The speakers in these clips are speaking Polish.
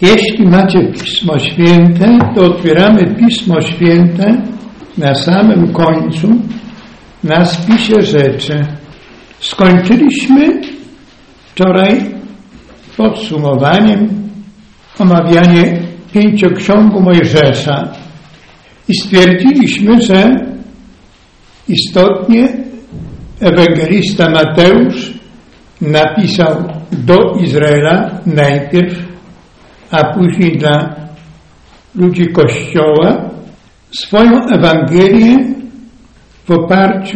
Jeśli macie Pismo Święte, to otwieramy Pismo Święte na samym końcu, na spisie rzeczy. Skończyliśmy wczoraj podsumowaniem omawianie Pięcioksiągu Mojżesza i stwierdziliśmy, że istotnie ewangelista Mateusz napisał do Izraela najpierw, a później dla ludzi Kościoła swoją Ewangelię w oparciu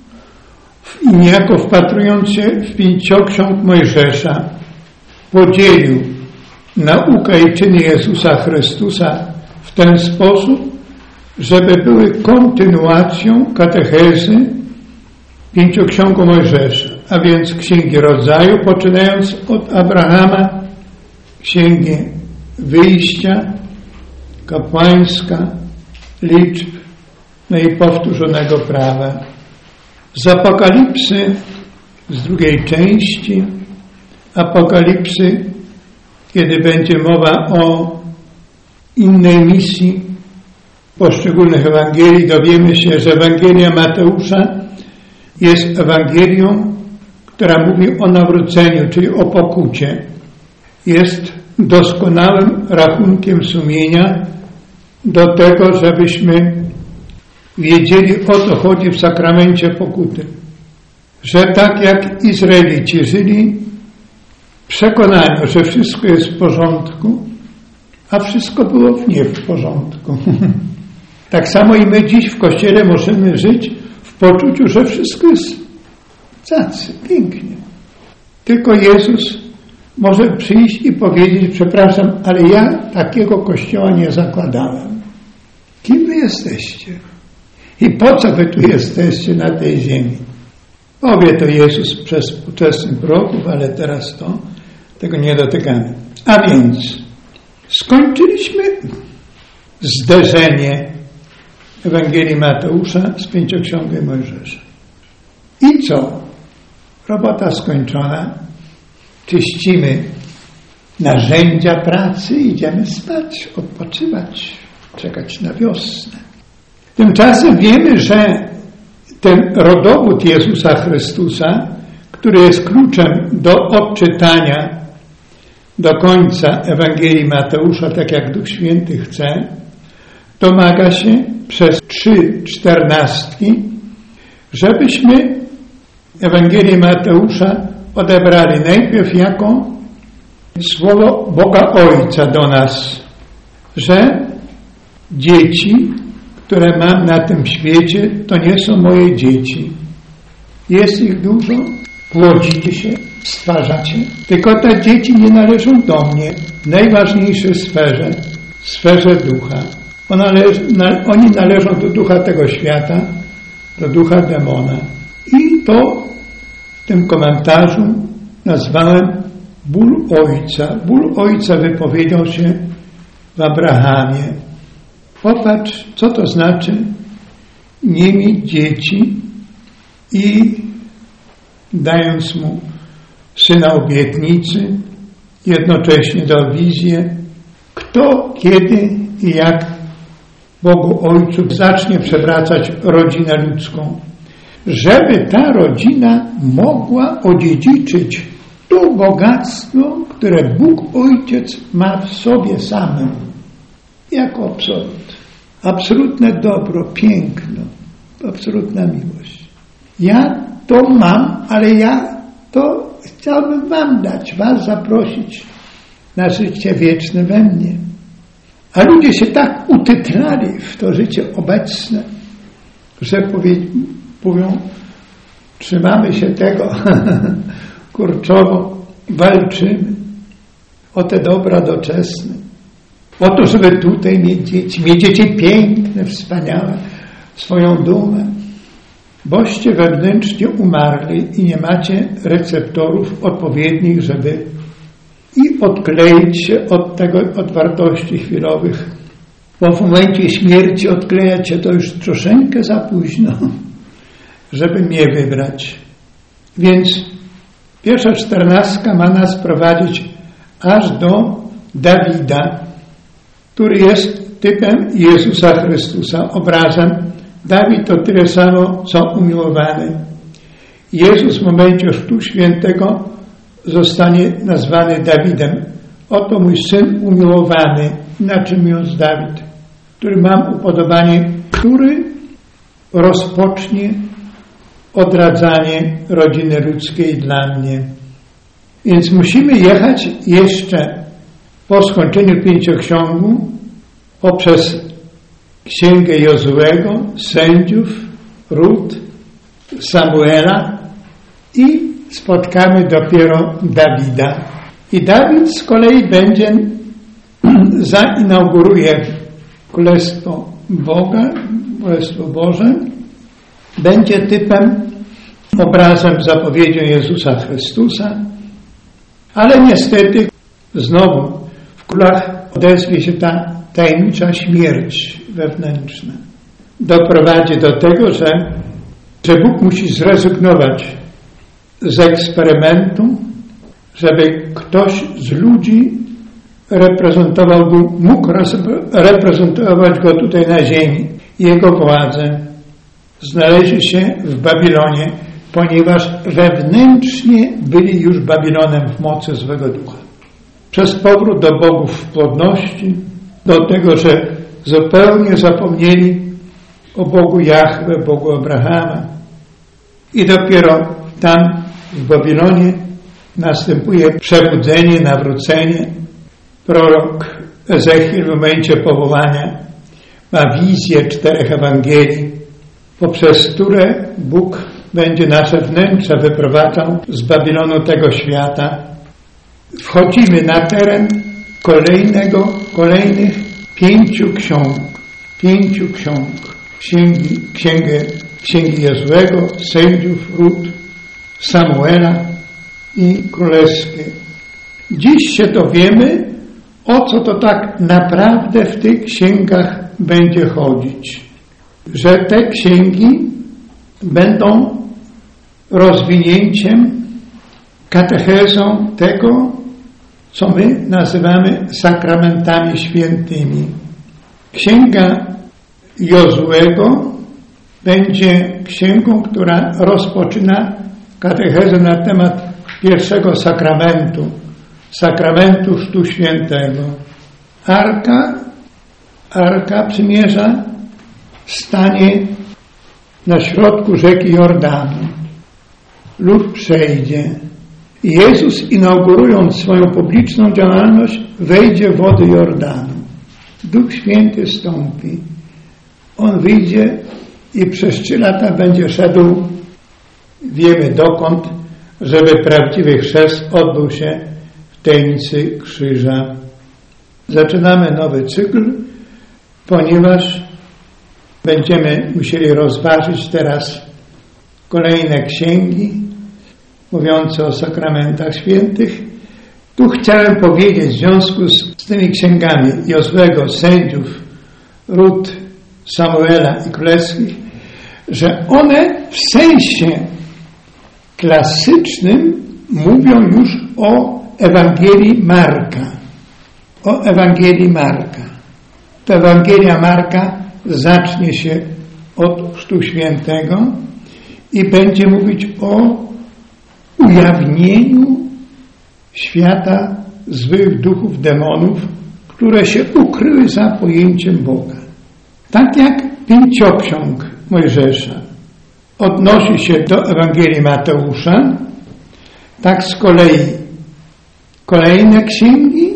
i niejako wpatrując się w Pięcioksiąg Mojżesza podzielił naukę i czyny Jezusa Chrystusa w ten sposób, żeby były kontynuacją katechezy Pięcioksiągu Mojżesza, a więc Księgi Rodzaju, poczynając od Abrahama, Księgi Wyjścia, Kapłańska, Liczb, no i powtórzonego prawa. Z Apokalipsy, z drugiej części Apokalipsy, kiedy będzie mowa o innej misji poszczególnych Ewangelii, dowiemy się, że Ewangelia Mateusza jest Ewangelią, która mówi o nawróceniu, czyli o pokucie. Jest doskonałym rachunkiem sumienia do tego, żebyśmy wiedzieli, o co chodzi w sakramencie pokuty. Że tak jak Izraelici żyli w przekonaniu, że wszystko jest w porządku, a wszystko było nie w porządku. Tak samo i my dziś w Kościele możemy żyć w poczuciu, że wszystko jest cacy, pięknie. Tylko Jezus może przyjść i powiedzieć: przepraszam, ale ja takiego Kościoła nie zakładałem. Kim wy jesteście? I po co wy tu jesteście na tej ziemi? Powie to Jezus przez współczesnych proroków, ale teraz tego nie dotykamy. A więc skończyliśmy zderzenie Ewangelii Mateusza z Pięcioksiągiem Mojżesza. I co? Robota skończona. Czyścimy narzędzia pracy, idziemy spać, odpoczywać, czekać na wiosnę. Tymczasem wiemy, że ten rodowód Jezusa Chrystusa, który jest kluczem do odczytania do końca Ewangelii Mateusza, tak jak Duch Święty chce, domaga się przez 3 czternastki, żebyśmy Ewangelię Mateusza odebrali najpierw jako słowo Boga Ojca do nas, że dzieci, które mam na tym świecie, to nie są moje dzieci. Jest ich dużo, płodzicie się, stwarzacie, tylko te dzieci nie należą do mnie w najważniejszej sferze ducha. Oni należą do ducha tego świata, do ducha demona. I to w tym komentarzu nazwałem ból Ojca. Ból Ojca wypowiedział się w Abrahamie. Popatrz, co to znaczy nie mieć dzieci i dając mu syna obietnicy, jednocześnie dał wizję, kto, kiedy i jak Bogu Ojcu zacznie przewracać rodzinę ludzką, żeby ta rodzina mogła odziedziczyć to bogactwo, które Bóg Ojciec ma w sobie samym, jako absolut. Absolutne dobro, piękno, absolutna miłość. Ja to mam, ale ja to chciałbym wam dać, was zaprosić na życie wieczne we mnie. A ludzie się tak utytlali w to życie obecne, że mówią, trzymamy się tego kurczowo, walczymy o te dobra doczesne, o to, żeby tutaj mieć dzieci piękne, wspaniałe, swoją dumę. Boście wewnętrznie umarli i nie macie receptorów odpowiednich, żeby i odkleić się od wartości chwilowych. Bo w momencie śmierci odklejać się to już troszeczkę za późno, żeby mnie wybrać. Więc pierwsza czternastka ma nas prowadzić aż do Dawida, który jest typem Jezusa Chrystusa, obrazem. Dawid to tyle samo, co umiłowany. Jezus w momencie Chrztu Świętego zostanie nazwany Dawidem. Oto mój Syn umiłowany, inaczej mówiąc Dawid, który mam upodobanie, który rozpocznie odradzanie rodziny ludzkiej dla mnie. Więc musimy jechać jeszcze po skończeniu pięcioksiągu poprzez Księgę Jozuego, Sędziów, Rut, Samuela i spotkamy dopiero Dawida. I Dawid z kolei zainauguruje Królestwo Boga, Królestwo Boże, będzie typem, obrazem, zapowiedzią Jezusa Chrystusa, ale niestety znowu w królach odezwie się ta tajemnicza śmierć wewnętrzna. Doprowadzi do tego, że Bóg musi zrezygnować z eksperymentu, żeby ktoś z ludzi mógł reprezentować go tutaj na ziemi. Jego władzę znaleźli się w Babilonie, ponieważ wewnętrznie byli już Babilonem w mocy złego ducha. Przez powrót do bogów w płodności, do tego, że zupełnie zapomnieli o Bogu Jahwe, Bogu Abrahama. I dopiero tam w Babilonie następuje przebudzenie, nawrócenie. Prorok Ezechiel w momencie powołania ma wizję 4 Ewangelii, poprzez które Bóg będzie nasze wnętrze wyprowadzał z Babilonu tego świata. Wchodzimy na teren kolejnych 5 ksiąg. 5 ksiąg. Księgi Jozuego, Sędziów, Rut, Samuela i Królewskiej. Dziś się dowiemy, o co to tak naprawdę w tych księgach będzie chodzić. Że te księgi będą rozwinięciem, katechezą tego, co my nazywamy sakramentami świętymi. Księga Jozuego będzie księgą, która rozpoczyna katechezę na temat pierwszego sakramentu Chrztu Świętego. Arka Przymierza stanie na środku rzeki Jordanu. Lud przejdzie. I Jezus, inaugurując swoją publiczną działalność, wejdzie w wody Jordanu. Duch Święty stąpi. On wyjdzie i przez 3 lata będzie szedł, wiemy dokąd, żeby prawdziwy chrzest odbył się w tajemnicy krzyża. Zaczynamy nowy cykl, ponieważ będziemy musieli rozważyć teraz kolejne księgi mówiące o sakramentach świętych. Tu chciałem powiedzieć w związku z tymi księgami Jozuego, Sędziów, Rut, Samuela i Królewskich, że one w sensie klasycznym mówią już o Ewangelii Marka. O Ewangelii Marka. Ta Ewangelia Marka zacznie się od Chrztu Świętego i będzie mówić o ujawnieniu świata złych duchów, demonów, które się ukryły za pojęciem Boga. Tak jak 5 ksiąg Mojżesza odnosi się do Ewangelii Mateusza, tak z kolei kolejne księgi,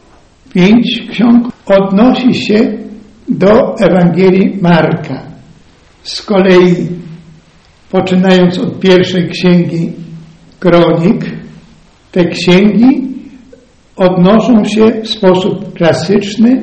5 ksiąg, odnosi się do Ewangelii Marka. Z kolei, poczynając od pierwszej księgi Kronik, te księgi odnoszą się w sposób klasyczny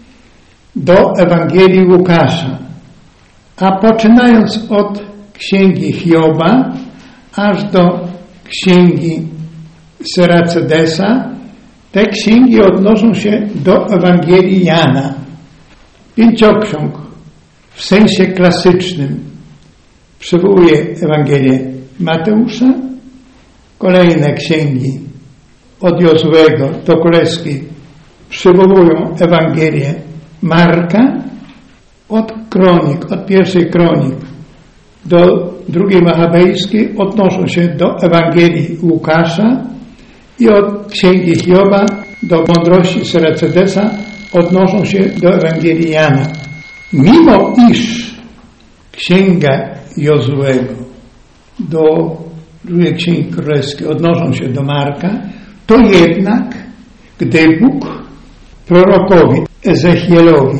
do Ewangelii Łukasza. A poczynając od księgi Hioba, aż do księgi Seracedesa, te księgi odnoszą się do Ewangelii Jana. 5 ksiąg w sensie klasycznym przywołuje Ewangelię Mateusza, kolejne księgi od Jozuego do Królewskiej przywołują Ewangelię Marka od pierwszej kronik do drugiej Machabejskiej, odnoszą się do Ewangelii Łukasza i od Księgi Hioba do mądrości Serecedesa odnoszą się do Ewangelii Jana. Mimo iż Księga Jozuego do drugiej Księgi Królewskiej odnoszą się do Marka, to jednak, gdy Bóg prorokowi Ezechielowi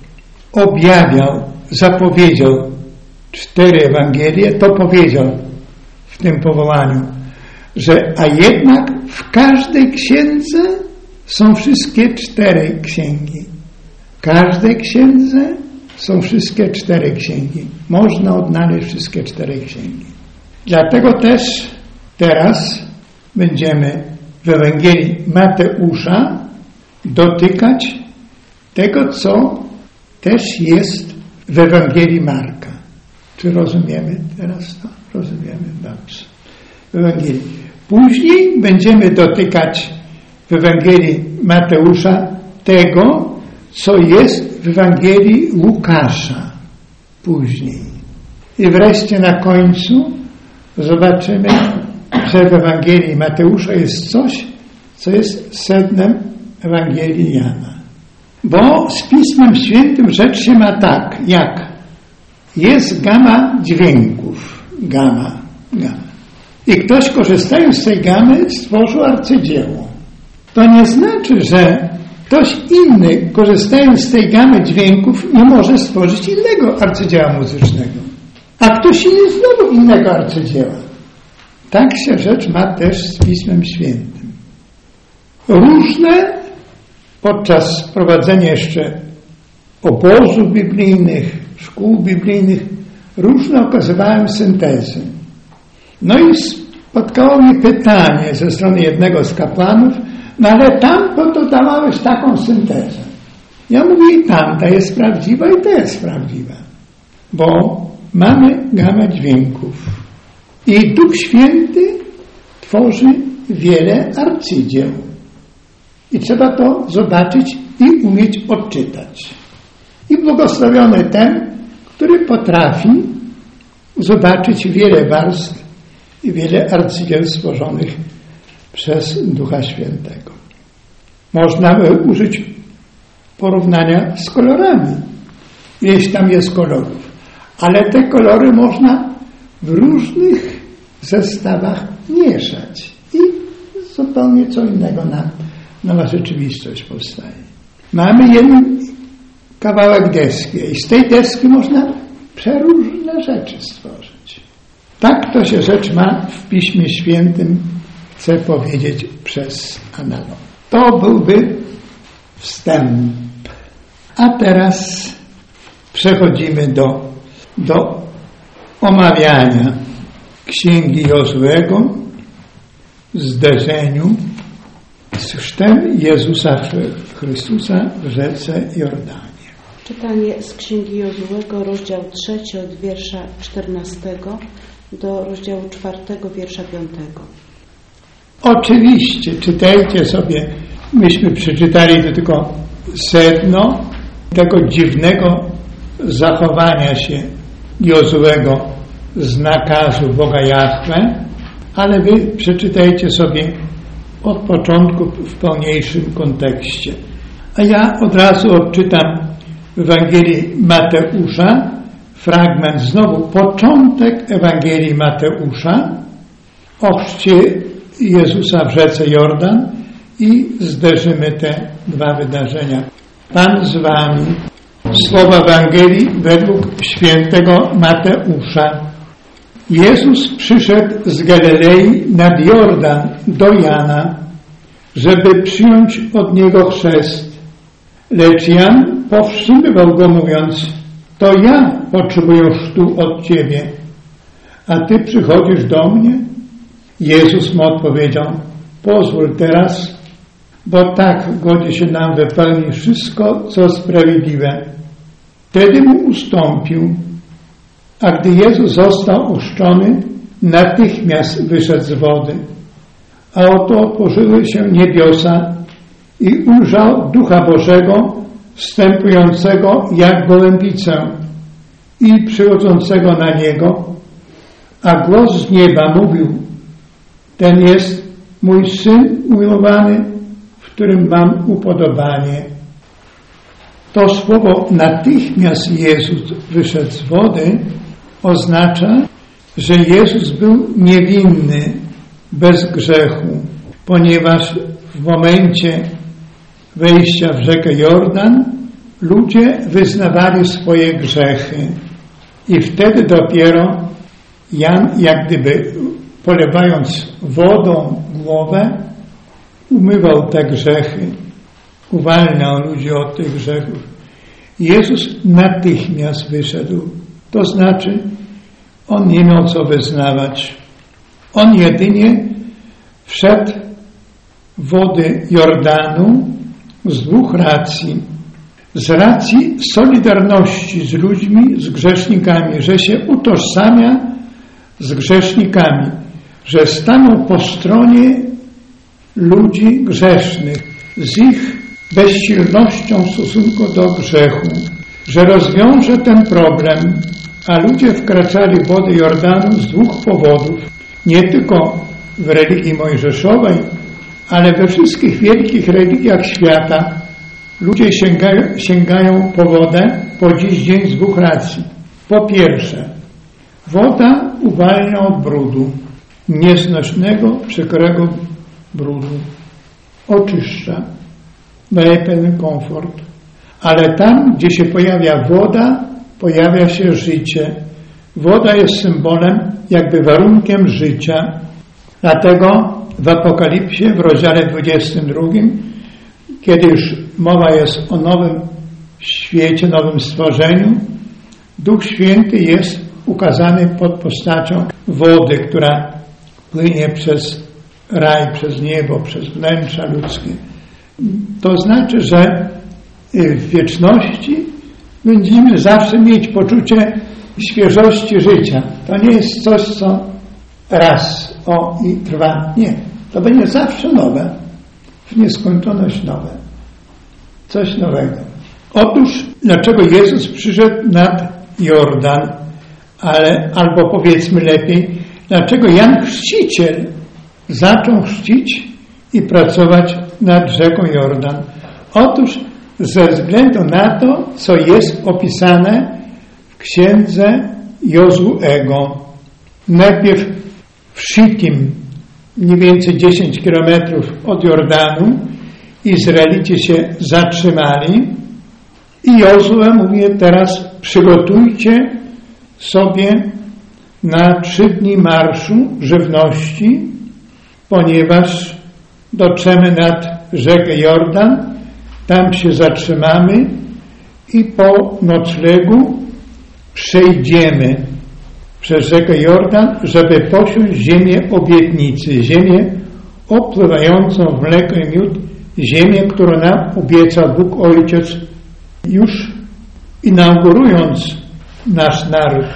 zapowiedział 4 Ewangelie, to powiedział w tym powołaniu, że a jednak w każdej księdze są wszystkie 4 księgi. W każdej księdze są wszystkie 4 księgi. Można odnaleźć wszystkie 4 księgi. Dlatego też teraz będziemy w Ewangelii Mateusza dotykać tego, co też jest w Ewangelii Marka. Czy rozumiemy teraz to? Rozumiemy dobrze. W Ewangelii. Później będziemy dotykać w Ewangelii Mateusza tego, co jest w Ewangelii Łukasza. Później. I wreszcie na końcu zobaczymy, że w Ewangelii Mateusza jest coś, co jest sednem Ewangelii Jana. Bo z Pismem Świętym rzecz się ma tak, jak jest gama dźwięków. Gama. I ktoś, korzystając z tej gamy, stworzył arcydzieło. To nie znaczy, że ktoś inny, korzystając z tej gamy dźwięków, nie może stworzyć innego arcydzieła muzycznego. A ktoś inny znowu innego arcydzieła. Tak się rzecz ma też z Pismem Świętym. Różne podczas prowadzenia jeszcze obozów biblijnych, szkół biblijnych, różne okazywałem syntezy. No i spotkało mnie pytanie ze strony jednego z kapłanów, no ale tamto to dawałeś taką syntezę. Ja mówię, i tamta jest prawdziwa, i ta jest prawdziwa. Bo mamy gamę dźwięków. I Duch Święty tworzy wiele arcydzieł. I trzeba to zobaczyć i umieć odczytać. I błogosławiony ten, który potrafi zobaczyć wiele warstw i wiele arcydzieł stworzonych przez Ducha Świętego. Można by użyć porównania z kolorami. Ileś tam jest kolorów. Ale te kolory można w różnych zestawach mieszać. I zupełnie co innego nowa rzeczywistość powstaje. Mamy jeden kawałek deski i z tej deski można przeróżne rzeczy stworzyć. Tak to się rzecz ma w Piśmie Świętym, chcę powiedzieć przez analog. To byłby wstęp. A teraz przechodzimy do omawiania Księgi Jozuego w zderzeniu z chrztem Jezusa Chrystusa w rzece Jordanie. Czytanie z Księgi Jozuego, rozdział 3 od wiersza 14 do rozdziału 4, wiersza 5. Oczywiście, czytajcie sobie, myśmy przeczytali to tylko sedno tego dziwnego zachowania się Jozuego z nakazu Boga Jahwe, ale wy przeczytajcie sobie od początku w pełniejszym kontekście. A ja od razu odczytam w Ewangelii Mateusza fragment, znowu początek Ewangelii Mateusza o chrzcie Jezusa w rzece Jordan i zderzymy te dwa wydarzenia. Pan z wami. Słowa Ewangelii według świętego Mateusza. Jezus przyszedł z Galilei nad Jordan do Jana, żeby przyjąć od niego chrzest. Lecz Jan powstrzymywał go, mówiąc: to ja potrzebuję chrztu od ciebie, a ty przychodzisz do mnie? Jezus mu odpowiedział: pozwól teraz, bo tak godzi się nam wypełnić wszystko, co sprawiedliwe. Wtedy mu ustąpił, a gdy Jezus został ochrzczony, natychmiast wyszedł z wody. A oto otworzyły się niebiosa i ujrzał Ducha Bożego wstępującego jak gołębicę i przychodzącego na niego, a głos z nieba mówił: ten jest mój Syn umiłowany, w którym mam upodobanie. To słowo natychmiast Jezus wyszedł z wody oznacza, że Jezus był niewinny, bez grzechu, ponieważ w momencie wejścia w rzekę Jordan ludzie wyznawali swoje grzechy i wtedy dopiero Jan, jak gdyby polewając wodą głowę, umywał te grzechy, uwalniał ludzi od tych grzechów. Jezus natychmiast wyszedł, to znaczy on nie miał co wyznawać. On jedynie wszedł w wody Jordanu z dwóch racji. Z racji solidarności z ludźmi, z grzesznikami, że się utożsamia z grzesznikami, że stanął po stronie ludzi grzesznych, z ich bezsilnością w stosunku do grzechu, że rozwiąże ten problem, a ludzie wkraczali w wody Jordanu z dwóch powodów. Nie tylko w religii mojżeszowej, ale we wszystkich wielkich religiach świata ludzie sięgają po wodę po dziś dzień z dwóch racji. Po pierwsze, woda uwalnia od brudu, nieznośnego, przykrego brudu. Oczyszcza, daje pewien komfort. Ale tam, gdzie się pojawia woda, pojawia się życie. Woda jest symbolem, jakby warunkiem życia. Dlatego w Apokalipsie, w rozdziale 22, kiedy już mowa jest o nowym świecie, nowym stworzeniu, Duch Święty jest ukazany pod postacią wody, która płynie przez raj, przez niebo, przez wnętrza ludzkie. To znaczy, że w wieczności będziemy zawsze mieć poczucie świeżości życia. To nie jest coś, co raz i trwa. Nie. To będzie zawsze nowe. W nieskończoność nowe. Coś nowego. Otóż, dlaczego Jezus przyszedł nad Jordan, albo powiedzmy lepiej, dlaczego Jan Chrzciciel zaczął chrzcić i pracować nad rzeką Jordan? Otóż ze względu na to, co jest opisane w księdze Jozuego. Najpierw w Shittim, mniej więcej 10 kilometrów od Jordanu, Izraelici się zatrzymali i Jozue mówi: teraz przygotujcie sobie na 3 dni marszu żywności, ponieważ dotrzemy nad rzekę Jordan, tam się zatrzymamy i po noclegu przejdziemy przez rzekę Jordan, żeby posiąść ziemię obietnicy, ziemię opływającą w mleko i miód, ziemię, którą nam obiecał Bóg Ojciec, już inaugurując nasz naród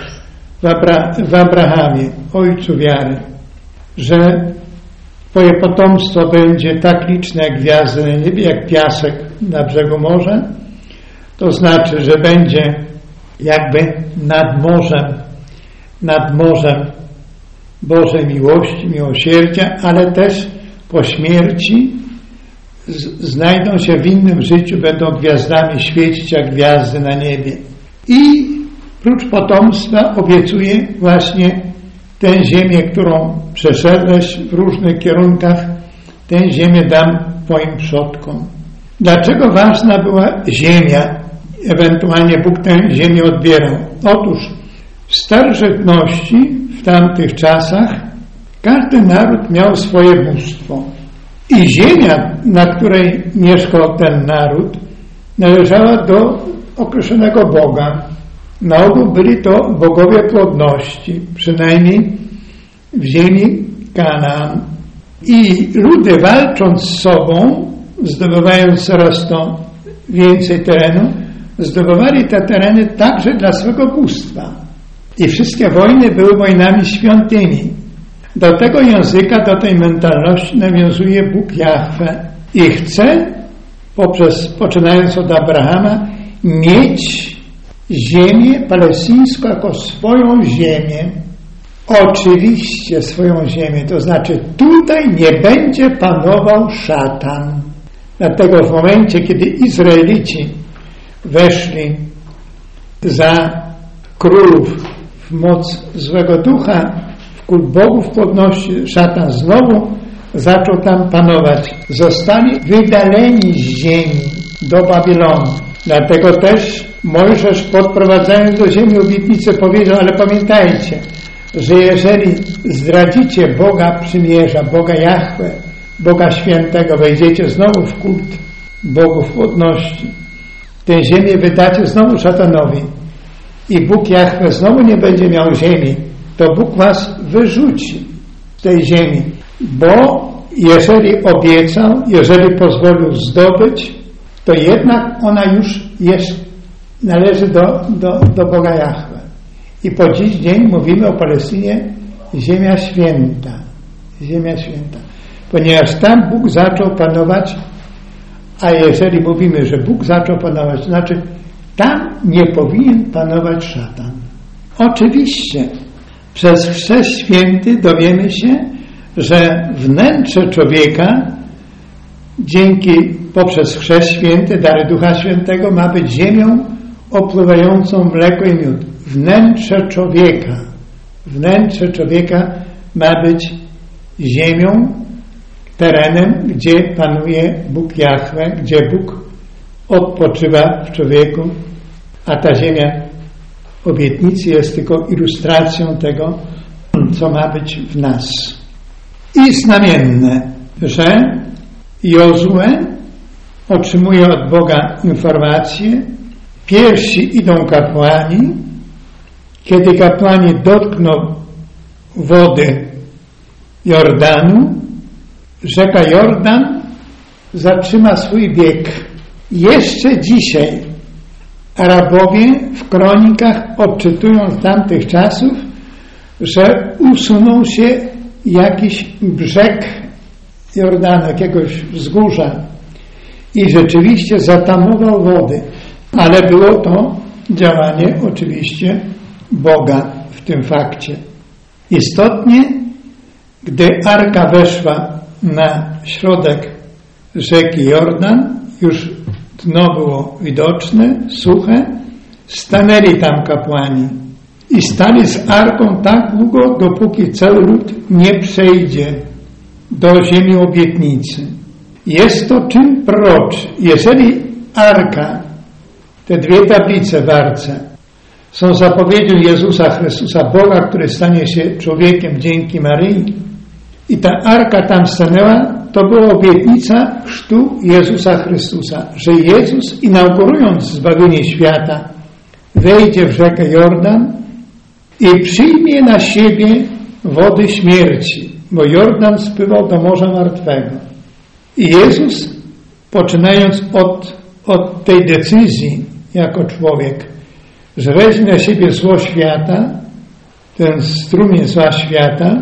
w Abrahamie, ojcu wiary, że Twoje potomstwo będzie tak liczne jak gwiazdy na niebie, jak piasek na brzegu morza. To znaczy, że będzie jakby nad morzem Bożej miłości, miłosierdzia, ale też po śmierci znajdą się w innym życiu, będą gwiazdami świecić jak gwiazdy na niebie. I prócz potomstwa obiecuje właśnie tę ziemię, którą przeszedłeś w różnych kierunkach, tę ziemię dam Twoim przodkom. Dlaczego ważna była ziemia? Ewentualnie Bóg tę ziemię odbierał. Otóż w starożytności, w tamtych czasach, każdy naród miał swoje bóstwo. I ziemia, na której mieszkał ten naród, należała do określonego Boga. Na ogół byli to bogowie plodności, przynajmniej w ziemi Kanaan. I ludy, walcząc z sobą, zdobywając coraz to więcej terenu, zdobywali te tereny także dla swego bóstwa. I wszystkie wojny były wojnami świątyni. Do tego języka, do tej mentalności nawiązuje Bóg Jahwe i chce, poczynając od Abrahama, mieć ziemię palestyńską jako swoją ziemię. Oczywiście swoją ziemię, to znaczy tutaj nie będzie panował szatan. Dlatego w momencie, kiedy Izraelici weszli za królów w moc złego ducha, w kult bogów podności, szatan znowu zaczął tam panować. Zostali wydaleni z ziemi do Babilonu. Dlatego też Mojżesz, podprowadzając do ziemi obietnicy, powiedział, ale pamiętajcie, że jeżeli zdradzicie Boga przymierza, Boga Jahwe, Boga Świętego, wejdziecie znowu w kult bogów płodności, tę ziemię wydacie znowu szatanowi i Bóg Jahwe znowu nie będzie miał ziemi, to Bóg was wyrzuci z tej ziemi, bo jeżeli obiecał, jeżeli pozwolił zdobyć, to jednak ona już należy do Boga Jahwe. I po dziś dzień mówimy o Palestynie ziemia święta. Ziemia święta. Ponieważ tam Bóg zaczął panować, a jeżeli mówimy, że Bóg zaczął panować, to znaczy tam nie powinien panować szatan. Oczywiście przez Chrzest Święty dowiemy się, że wnętrze człowieka poprzez Chrzest Święty, dary Ducha Świętego ma być ziemią opływającą mleko i miód. Wnętrze człowieka ma być ziemią, terenem, gdzie panuje Bóg Jahwe, gdzie Bóg odpoczywa w człowieku, a ta ziemia obietnicy jest tylko ilustracją tego, co ma być w nas. I znamienne, że Jozue otrzymuje od Boga informację, pierwsi idą kapłani, kiedy kapłani dotkną wody Jordanu, rzeka Jordan zatrzyma swój bieg. Jeszcze dzisiaj Arabowie w kronikach odczytują z tamtych czasów, że usunął się jakiś brzeg Jordanu, jakiegoś wzgórza i rzeczywiście zatamował wody. Ale było to działanie oczywiście Boga w tym fakcie. Istotnie, gdy Arka weszła na środek rzeki Jordan, już dno było widoczne, suche, stanęli tam kapłani i stali z Arką tak długo, dopóki cały lud nie przejdzie do ziemi obietnicy. Jest to czyn proroczy. Jeżeli Arka, te dwie tablice w Arce, są zapowiedzią Jezusa Chrystusa, Boga, który stanie się człowiekiem dzięki Maryi, i ta Arka tam stanęła, to była obietnica chrztu Jezusa Chrystusa, że Jezus, inaugurując zbawienie świata, wejdzie w rzekę Jordan i przyjmie na siebie wody śmierci, bo Jordan spływał do Morza Martwego. I Jezus, poczynając od tej decyzji jako człowiek, że weźmie na siebie zło świata, ten strumień zła świata,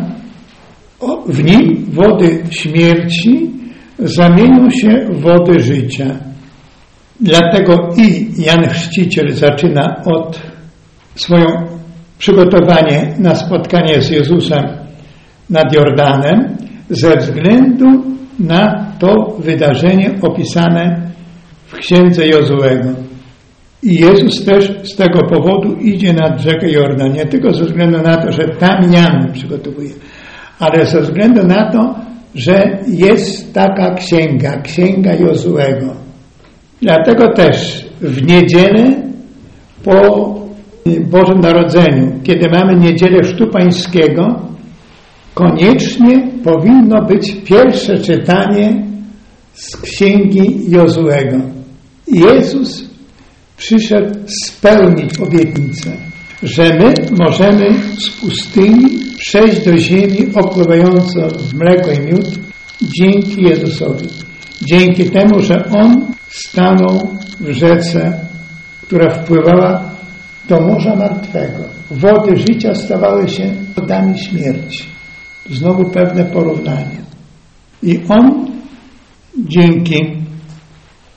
w nim wody śmierci zamienią się w wody życia. Dlatego i Jan Chrzciciel zaczyna od swoje przygotowanie na spotkanie z Jezusem nad Jordanem ze względu na to wydarzenie opisane w księdze Jozuego. I Jezus też z tego powodu idzie nad rzekę Jordan, nie tylko ze względu na to, że tam Jan przygotowuje, ale ze względu na to, że jest taka księga Jozuego. Dlatego też w niedzielę po Bożym Narodzeniu, kiedy mamy niedzielę Chrztu Pańskiego, koniecznie powinno być pierwsze czytanie z księgi Jozuego. Jezus przyszedł spełnić obietnicę, że my możemy z pustyni przejść do ziemi opływającej w mleko i miód dzięki Jezusowi. Dzięki temu, że On stanął w rzece, która wpływała do Morza Martwego. Wody życia stawały się wodami śmierci. Znowu pewne porównanie. I On dzięki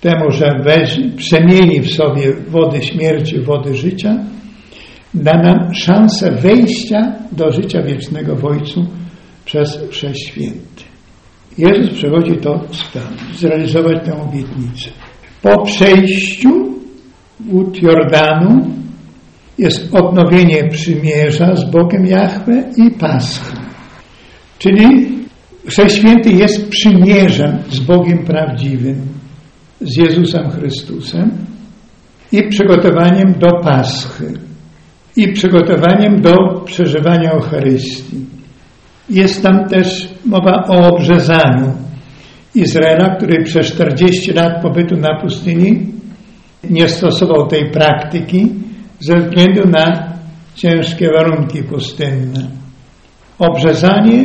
temu, że przemieni w sobie wody śmierci, wody życia, da nam szansę wejścia do życia wiecznego w Ojcu przez Chrzest Święty. Jezus przychodzi to spełnić, zrealizować tę obietnicę. Po przejściu wód Jordanu jest odnowienie przymierza z Bogiem Jahwe i Pascha. Czyli Chrzest Święty jest przymierzem z Bogiem prawdziwym, z Jezusem Chrystusem i przygotowaniem do Paschy i przygotowaniem do przeżywania Eucharystii. Jest tam też mowa o obrzezaniu Izraela, który przez 40 lat pobytu na pustyni nie stosował tej praktyki ze względu na ciężkie warunki pustynne. Obrzezanie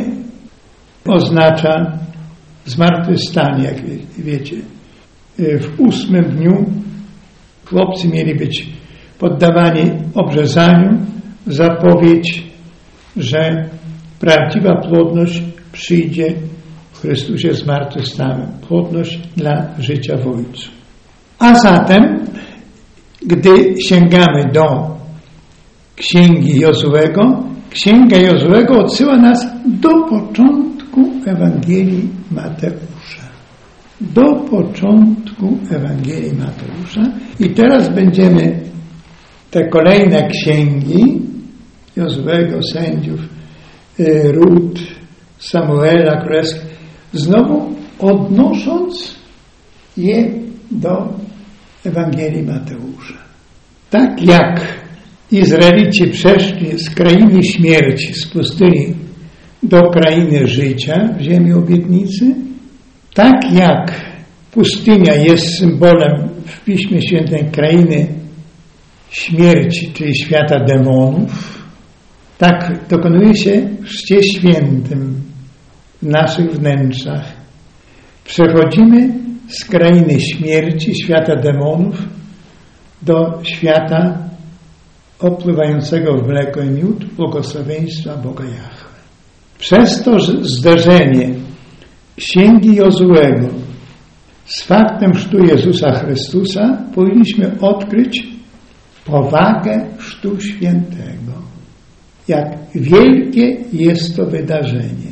oznacza zmartwychwstanie, jak wiecie. W 8 dniu chłopcy mieli być poddawani obrzezaniu, zapowiedź, że prawdziwa płodność przyjdzie w Chrystusie zmartwychwstałym. Płodność dla życia w Ojcu. A zatem, gdy sięgamy do Księgi Jozuego, Księga Jozuego odsyła nas do początku Ewangelii Mateusza. Do początku Ewangelii Mateusza. I teraz będziemy te kolejne księgi Jozuego, Sędziów, Rut, Samuela, Królewskich, znowu odnosząc je do Ewangelii Mateusza. Tak jak Izraelici przeszli z krainy śmierci, z pustyni do krainy życia w ziemi obietnicy, tak jak pustynia jest symbolem w Piśmie Świętym krainy śmierci, czyli świata demonów, tak dokonuje się w Chrzcie Świętym w naszych wnętrzach. Przechodzimy z krainy śmierci, świata demonów, do świata opływającego w mleko i miód, błogosławieństwa Boga Jahwe. Przez to zderzenie Księgi Jozuego z faktem chrztu Jezusa Chrystusa powinniśmy odkryć powagę Chrztu Świętego. Jak wielkie jest to wydarzenie,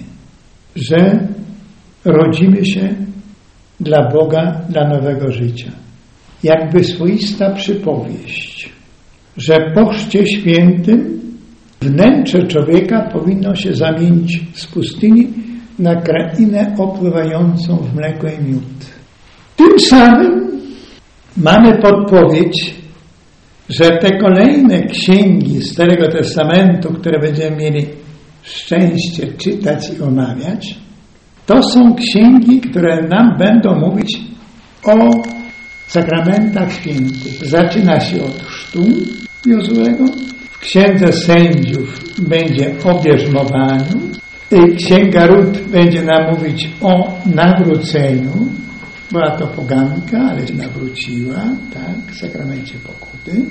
że rodzimy się dla Boga, dla nowego życia. Jakby swoista przypowieść, że po Chrzcie Świętym wnętrze człowieka powinno się zamienić z pustyni na krainę opływającą w mleko i miód. Tym samym mamy podpowiedź, że te kolejne księgi Starego Testamentu, które będziemy mieli szczęście czytać i omawiać, to są księgi, które nam będą mówić o sakramentach świętych. Zaczyna się od chrztu Jozuego, w Księdze Sędziów będzie o bierzmowaniu, Księga Rut będzie nam mówić o nawróceniu. Była to poganka, ale się nawróciła, tak, w sakramencie pokuty.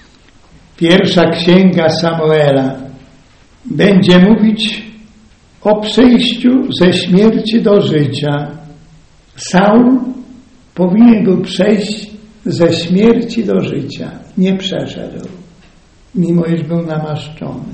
Pierwsza Księga Samuela będzie mówić o przejściu ze śmierci do życia. Saul powinien był przejść ze śmierci do życia. Nie przeszedł, mimo iż był namaszczony.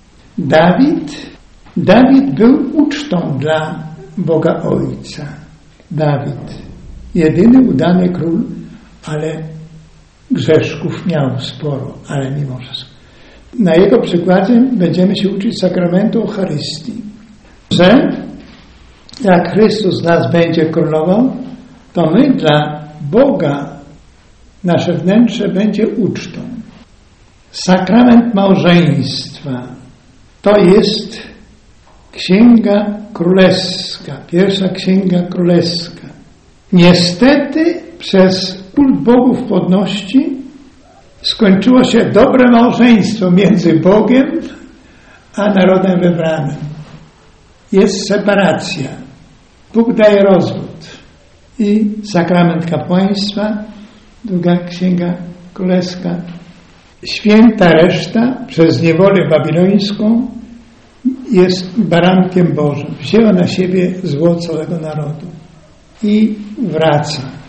Dawid był ucztą dla Boga Ojca. Dawid, jedyny udany król, ale grzeszków miał sporo, ale mimo wszystko. Na jego przykładzie będziemy się uczyć sakramentu Eucharystii, że jak Chrystus z nas będzie królował, to my dla Boga, nasze wnętrze będzie ucztą. Sakrament małżeństwa to jest Księga Królewska, pierwsza Księga Królewska. Niestety przez kult bogów płodności skończyło się dobre małżeństwo między Bogiem a narodem wybranym. Jest separacja. Bóg daje rozwód. I sakrament kapłaństwa, druga Księga Królewska. Święta reszta przez niewolę babilońską jest barankiem Bożym. Wzięła na siebie zło całego narodu i wraca.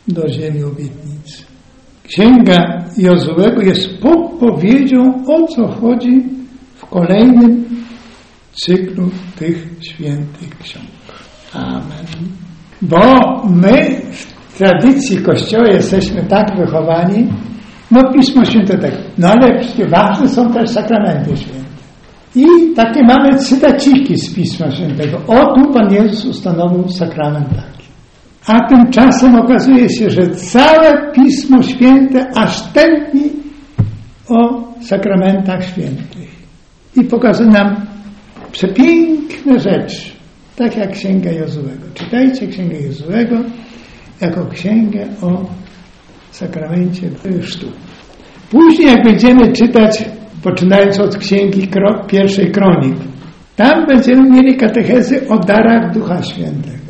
do ziemi obietnicy. Księga Jozułego jest podpowiedzią, o co chodzi w kolejnym cyklu tych świętych ksiąg. Amen. Bo my w tradycji Kościoła jesteśmy tak wychowani, Pismo Święte tak, ale ważne są też sakramenty święte. I takie mamy cytaciki z Pisma Świętego. O, tu Pan Jezus ustanowił sakrament taki. A tymczasem okazuje się, że całe Pismo Święte aż tętni o sakramentach świętych. I pokazuje nam przepiękne rzeczy, tak jak Księga Jozułego. Czytajcie Księgę Jozułego jako księgę o sakramencie chrztu. Później jak będziemy czytać, poczynając od Księgi pierwszej Kronik, tam będziemy mieli katechezy o darach Ducha Świętego.